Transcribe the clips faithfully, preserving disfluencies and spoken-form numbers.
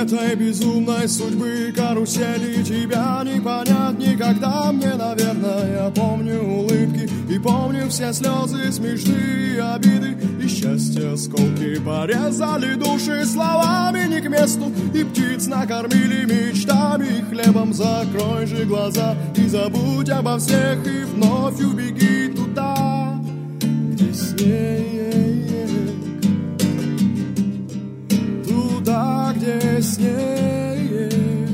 этой безумной судьбы карусели тебя не понять никогда. Мне, наверное, я помню улыбки и помню все слезы, смешные обиды и счастья. Осколки порезали души словами не к месту, и птиц накормили мечтами и хлебом. Закрой же глаза и забудь обо всех, и вновь убеги туда, где снег, туда, где снег,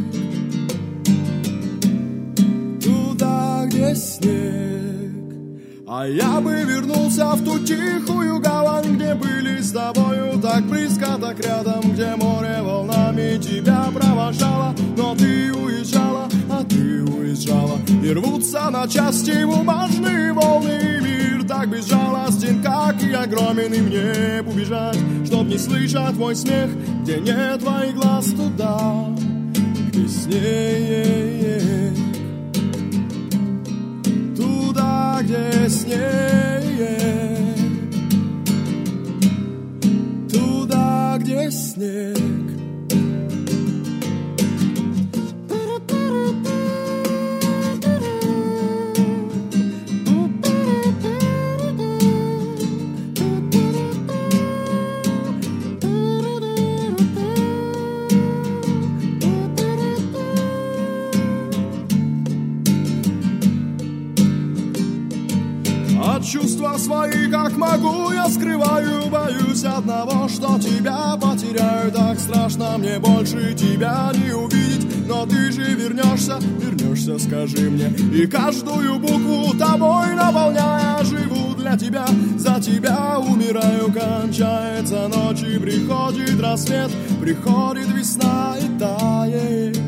туда, где снег. А я бы вернулся в ту тихую гавань, где были с тобою так близко, так рядом, где море волнами тебя провожало. Но ты уезжала, а ты уезжала, и рвутся на части бумажные волны. Мир так безжалостен, как и огромен, и мне убежать, чтоб не слышать твой смех, где нет твоих глаз, туда, где снег, туда, где снег, туда, где снег. Чувства свои, как могу, я скрываю. Боюсь одного, что тебя потеряю. Так страшно мне больше тебя не увидеть. Но ты же вернешься, вернешься, скажи мне. И каждую букву тобой наполняя, живу для тебя, за тебя умираю. Кончается ночь и приходит рассвет, приходит весна и тает